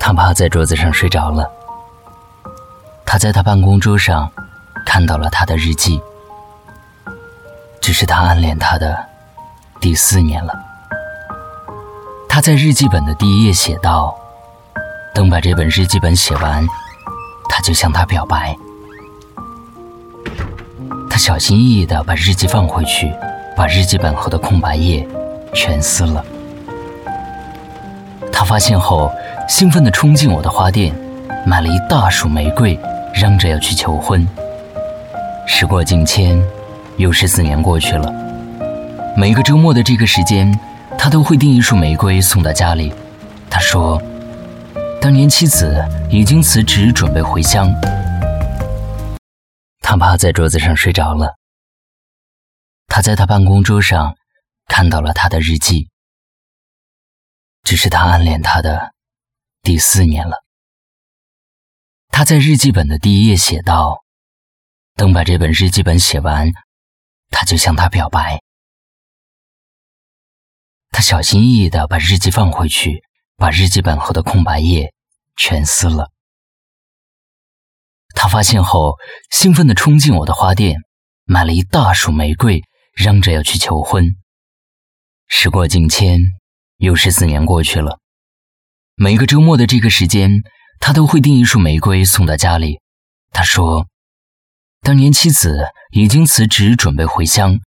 他趴在桌子上睡着了。他在他办公桌上看到了他的日记，只是他暗恋他的第4年了。他在日记本的第1页写道，等把这本日记本写完，他就向他表白。他小心翼翼地把日记放回去，把日记本后的空白页全撕了。他发现后，兴奋地冲进我的花店，买了一大束玫瑰，嚷着要去求婚。时过境迁，又14年过去了。每个周末的这个时间，他都会订一束玫瑰送到家里。他说，当年妻子已经辞职准备回乡。他趴在桌子上睡着了。他在他办公桌上看到了他的日记，只是他暗恋他的第4年了。他在日记本的第1页写道，等把这本日记本写完，他就向他表白。他小心翼翼地把日记放回去，把日记本后的空白页全撕了。他发现后，兴奋地冲进我的花店，买了一大束玫瑰，嚷着要去求婚。时过境迁，又14年过去了。每个周末的这个时间，他都会订一束玫瑰送到家里。他说，当年妻子已经辞职准备回乡。